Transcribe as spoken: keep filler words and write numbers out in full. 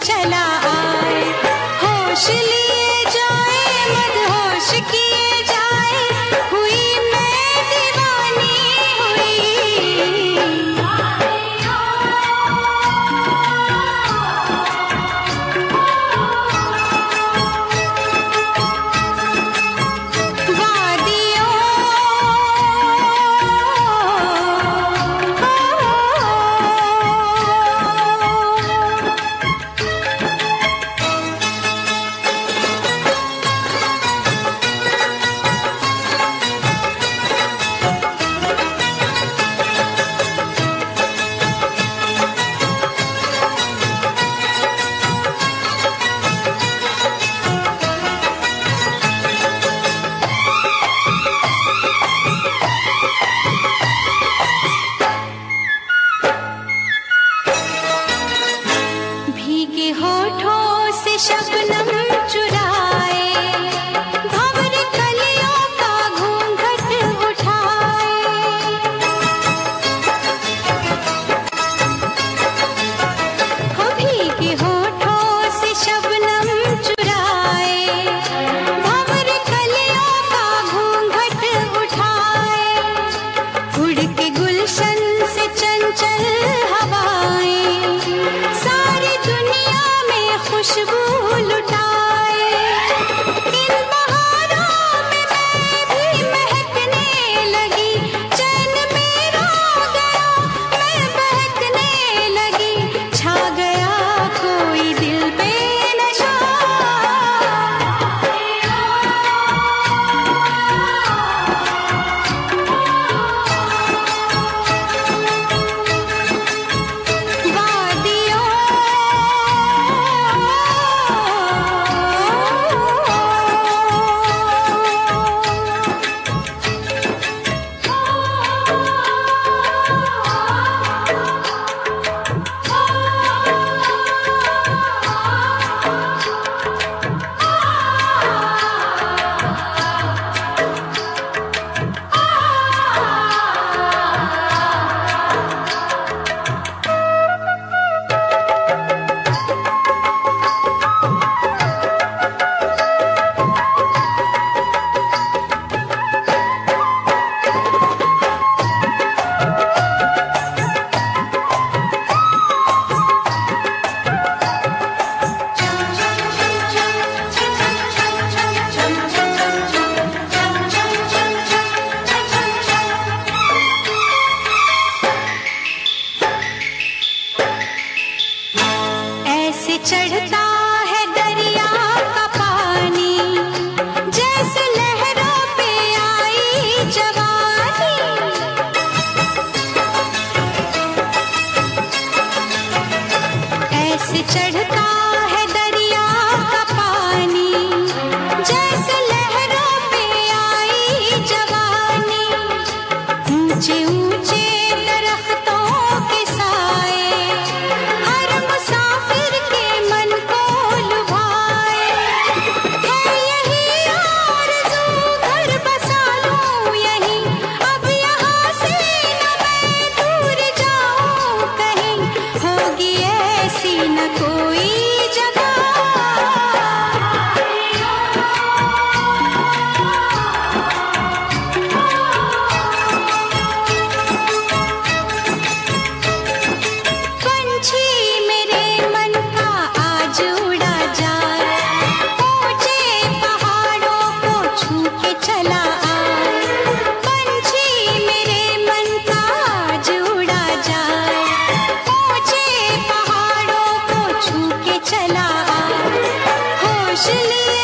चला आए। होश लिए जाए मदहोश किए जाए, हुई मैं दीवानी होठों से शबनम चुराए, भंवर कलियों का घूंघट उठाए। हो भीगे होठों से शबनम चुराए, भंवर कलियों का घूंघट उठाए। उड़ के गुलशन से चंचल हवाएं, सारी दुनिया में खुशबू लुटाए। इन बहारों में मैं भी महकने लगी, चैन मेरा गया मैं बहकने लगी। छा गया कोई दिल पे नशा, वादियों ऐसे चढ़ता है दरिया का पानी, जैसे लहरों पे आई जवानी। ऐसे चढ़ता है दरिया का पानी, जैसे लहरों पे आई जवानी। ऊंचे ऊंचे दरख्तों के साए, हर मुसाफिर के मन को लुभाए। है यही आरज़ू घर बसा लूं यहीं, अब यहाँ से न मैं दूर जाऊं कहीं। होगी ऐसी न कोई जगह, पंछी मेरे मन का आज उड़ा जाए, ऊंचे पहाड़ों को छू के चला आए। पंछी मेरे मन का आज उड़ा जाए, ऊंचे पहाड़ों को छू के चला आए। होश लिए